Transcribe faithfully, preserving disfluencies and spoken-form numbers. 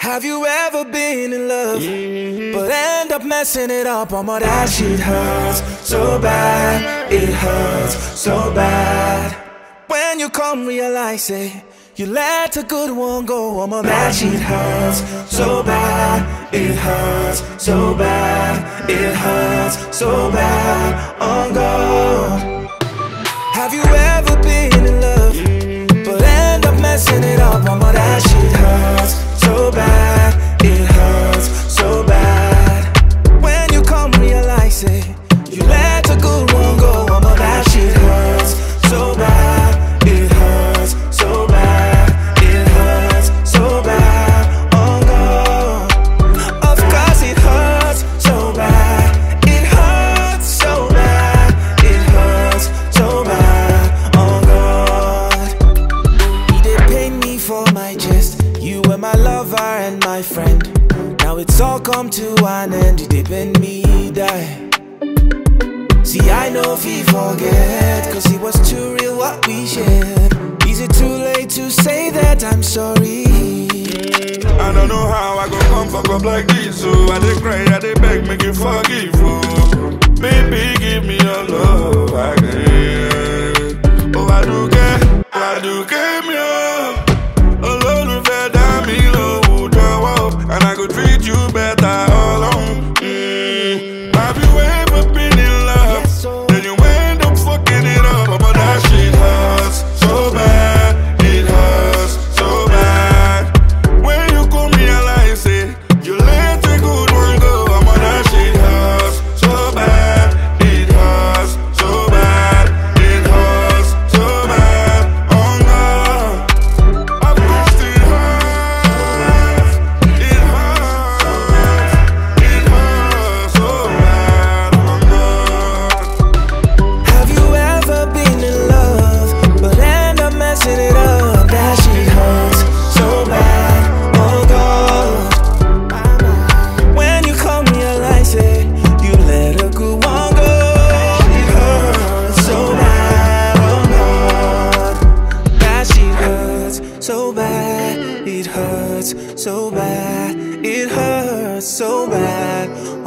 Have you ever been in love, but end up messing it up? Oh my, that shit hurts so bad, it hurts so bad. When you come realize it, you let a good one go. Oh my, that shit hurts so bad, it hurts so bad, it hurts so bad. Oh God. Have you ever been in love, but end up messing it up? Oh my, that shit hurts so bad, it hurts so bad. When you come realize it, you let a good one go. Oh my, that shit hurts so bad, it hurts so bad, it hurts so bad. Oh God. Of course it hurts so bad, it hurts so bad, it hurts so bad. Oh God. He did pay me for my chest. You were my lover and my friend. Now it's all come to an end. You did bend me die. See, I know if he forget, cause it was too real what we shared. Is it too late to say that I'm sorry? I don't know how I go come fuck up like this. So I dey cry, I dey beg, make you forgive. Oh, baby, give me your love again. Oh, I do care, oh, I do care, me up. Olólùfẹ́ dá mi lóhùn jọ̀wọ́, and I go treat you better all alone. Mm. Have you ever been in love? Yes, so Then you end up fucking it up. But that shit hurts so bad, it hurts so bad. When you come realize it, you let a good one go. But that shit hurts so bad, it hurts so bad, it hurts so bad. Oh God. Of course it hurts, it hurts, it hurts so bad. Oh God. have you ever been in love, but end up messing it up? That shit hurts so bad. Oh God. When you come realize it, you let a good one go. It hurts so bad. Oh God. That shit hurts so bad. It hurts so bad. It hurts so bad.